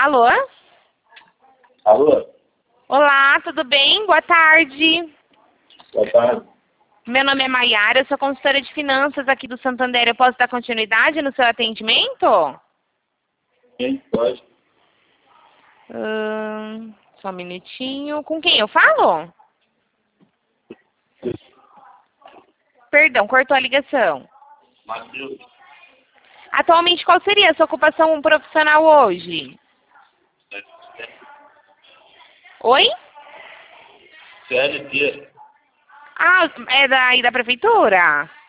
Alô? Alô? Olá, tudo bem? Boa tarde. Boa tarde. Meu nome é Maiara, eu sou consultora de finanças aqui do Santander. Eu posso dar continuidade no seu atendimento? Quem pode? Só um minutinho. Com quem eu falo? Perdão, cortou a ligação. Matheus. Atualmente, qual seria a sua ocupação profissional hoje? Oi? CLT. Ah, é da prefeitura?